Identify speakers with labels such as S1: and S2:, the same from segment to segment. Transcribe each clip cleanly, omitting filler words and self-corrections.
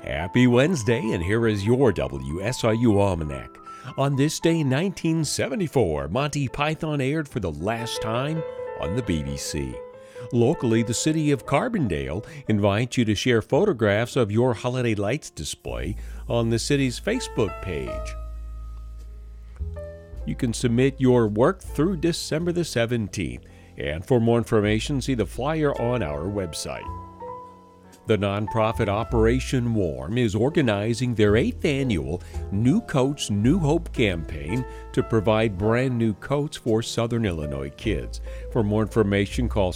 S1: Happy Wednesday, and here is your WSIU Almanac. On this day, 1974, Monty Python aired for the last time on the BBC. Locally, the city of Carbondale invites you to share photographs of your holiday lights display on the city's Facebook page. You can submit your work through December the 17th, and for more information, see the flyer on our website. The nonprofit Operation Warm is organizing their 8th annual New Coats, New Hope campaign to provide brand new coats for Southern Illinois kids. For more information, call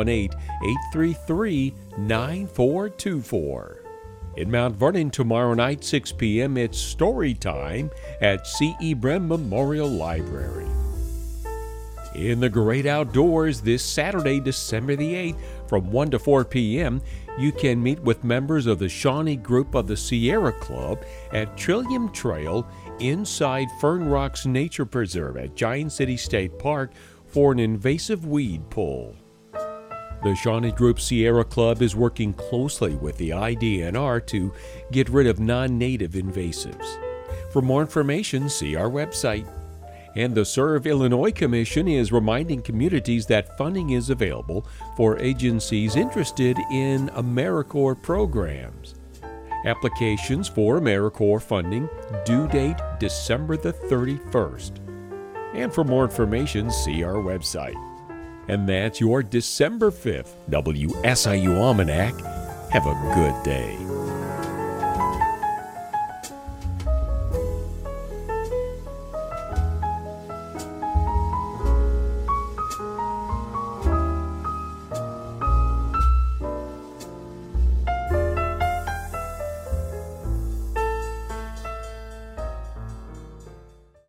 S1: 618-833-9424. In Mount Vernon tomorrow night, 6 p.m., it's story time at C.E. Brem Memorial Library. In the great outdoors this Saturday, December the 8th, from 1 to 4 p.m., you can meet with members of the Shawnee Group of the Sierra Club at Trillium Trail inside Fern Rocks Nature Preserve at Giant City State Park for an invasive weed pull. The Shawnee Group Sierra Club is working closely with the IDNR to get rid of non-native invasives. For more information, see our website. And the Serve Illinois Commission is reminding communities that funding is available for agencies interested in AmeriCorps programs. Applications for AmeriCorps funding due date December the 31st. And for more information, see our website. And that's your December 5th WSIU Almanac. Have a good day.